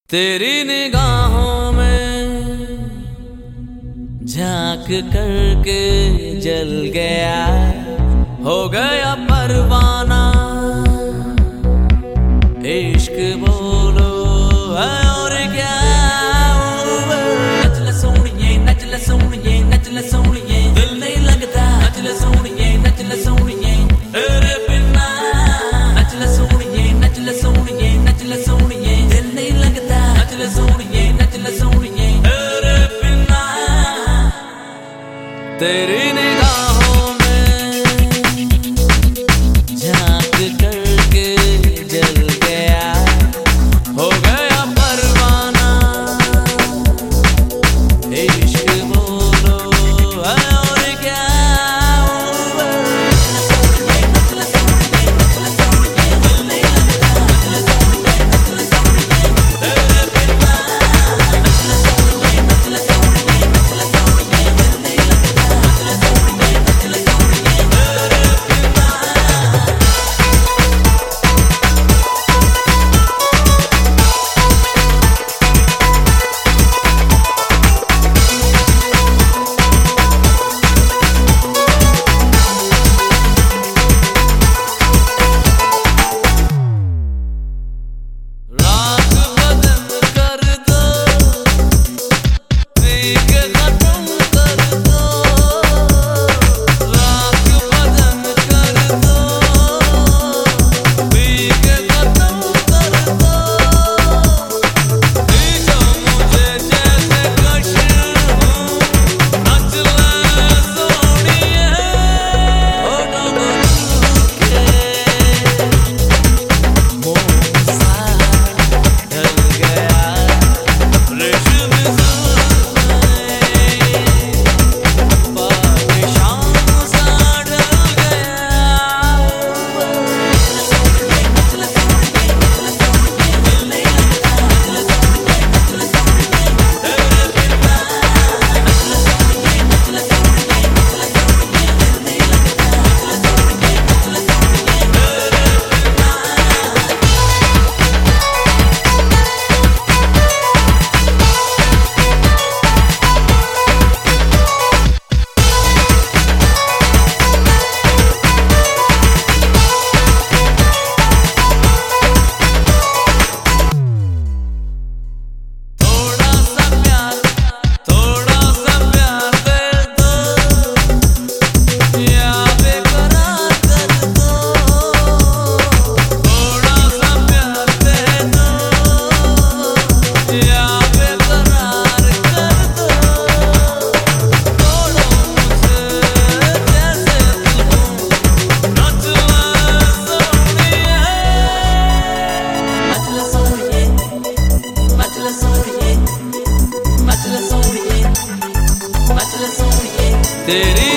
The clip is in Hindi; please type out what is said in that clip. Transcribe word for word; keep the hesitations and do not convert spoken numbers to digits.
तेरी निगाहों में झांक करके जल गया, हो गया परवाना। इश्क बोलो है और क्या। नच ले सोनिए, नच ले सोनिए, नच ले सोनिए, दिल नहीं लगता। नच ले सोनिए, नच ले सोनिए, तेरे बिना। नच ले सोनिए, नच ले सोनिए, नच ले सोनिए, दिल नहीं लगता। नच ले सोनिए, नच ले सोनिए, तेरे बिना। तेरी निगाहों में झांक करके जल गया, हो गया परवाना। इश्क बोलो है और क्या। तेरी